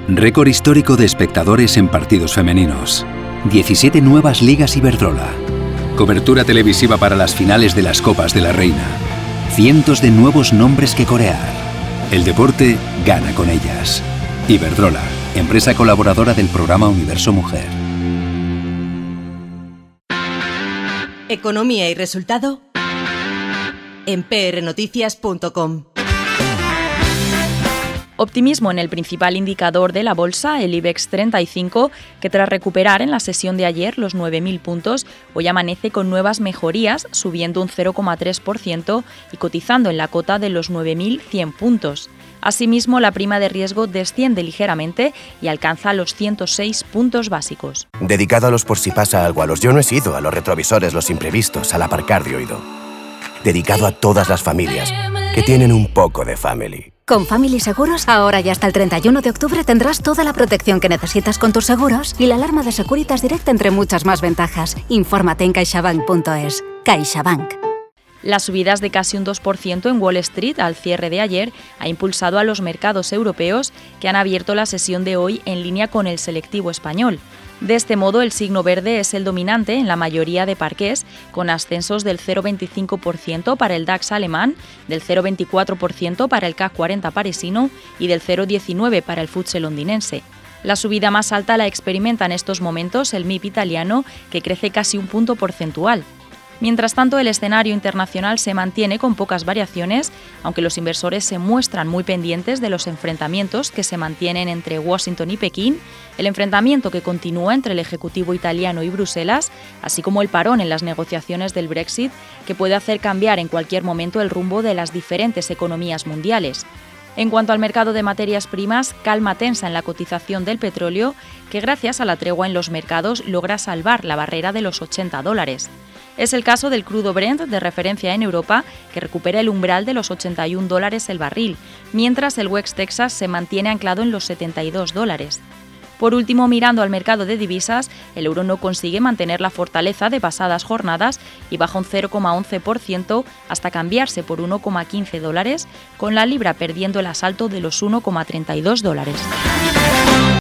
Récord histórico de espectadores en partidos femeninos. 17 nuevas ligas Iberdrola. Cobertura televisiva para las finales de las Copas de la Reina. Cientos de nuevos nombres que corear. El deporte gana con ellas. Iberdrola, empresa colaboradora del programa Universo Mujer. Economía y resultado en prnoticias.com. Optimismo en el principal indicador de la bolsa, el IBEX 35, que tras recuperar en la sesión de ayer los 9.000 puntos, hoy amanece con nuevas mejorías, subiendo un 0,3% y cotizando en la cota de los 9.100 puntos. Asimismo, la prima de riesgo desciende ligeramente y alcanza los 106 puntos básicos. Dedicado a los por si pasa algo, a los yo no he sido, a los retrovisores, los imprevistos, al aparcar de oído. Dedicado a todas las familias que tienen un poco de family. Con Family Seguros, ahora y hasta el 31 de octubre tendrás toda la protección que necesitas con tus seguros y la alarma de Securitas Direct entre muchas más ventajas. Infórmate en caixabank.es. CaixaBank. Las subidas de casi un 2% en Wall Street al cierre de ayer ha impulsado a los mercados europeos, que han abierto la sesión de hoy en línea con el selectivo español. De este modo, el signo verde es el dominante en la mayoría de parqués, con ascensos del 0,25% para el DAX alemán, del 0,24% para el CAC 40 parisino y del 0,19% para el FTSE londinense. La subida más alta la experimenta en estos momentos el MIP italiano, que crece casi un punto porcentual. Mientras tanto, el escenario internacional se mantiene con pocas variaciones, aunque los inversores se muestran muy pendientes de los enfrentamientos que se mantienen entre Washington y Pekín, el enfrentamiento que continúa entre el Ejecutivo italiano y Bruselas, así como el parón en las negociaciones del Brexit, que puede hacer cambiar en cualquier momento el rumbo de las diferentes economías mundiales. En cuanto al mercado de materias primas, calma tensa en la cotización del petróleo, que gracias a la tregua en los mercados logra salvar la barrera de los $80. Es el caso del crudo Brent, de referencia en Europa, que recupera el umbral de los $81 el barril, mientras el West Texas se mantiene anclado en los $72. Por último, mirando al mercado de divisas, el euro no consigue mantener la fortaleza de pasadas jornadas y baja un 0,11% hasta cambiarse por $1,15, con la libra perdiendo el asalto de los $1,32.